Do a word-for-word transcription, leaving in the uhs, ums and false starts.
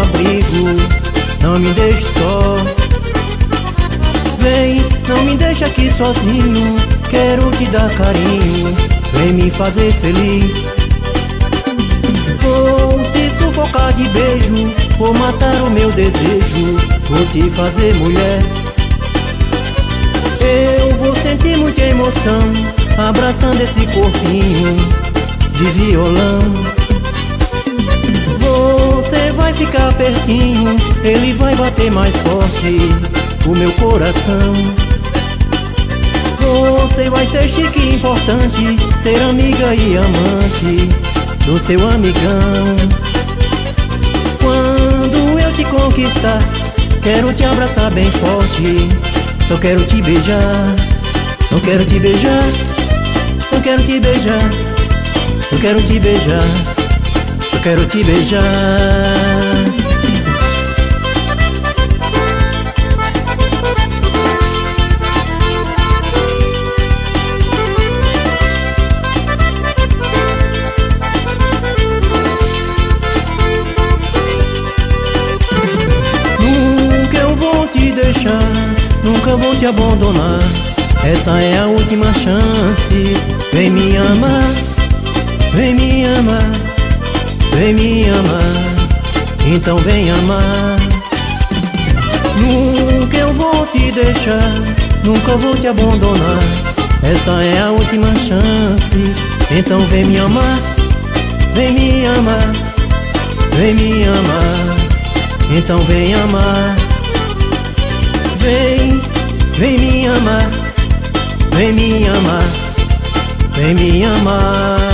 abrigo, não me deixe só. Vem, não me deixa aqui sozinho, quero te dar carinho, vem me fazer feliz. Vou te sufocar de beijo, vou matar o meu desejo, vou te fazer mulher. Eu vou sentir muita emoção, abraçando esse corpinho de violão. Você vai ficar pertinho, ele vai bater mais forte o meu coração. Você vai ser chique e importante, ser amiga e amante do seu amigão. Quando eu te conquistar, quero te abraçar bem forte, só quero te beijar. Não quero te beijar, não quero te beijar, não quero te beijar, só quero te beijar. Nunca vou te abandonar, essa é a última chance. Vem me amar, vem me amar, vem me amar, então vem amar. Nunca eu vou te deixar, nunca vou te abandonar, essa é a última chance. Então vem me amar, vem me amar, vem me amar, então vem amar. Vem, vem me amar, vem me amar, vem me amar.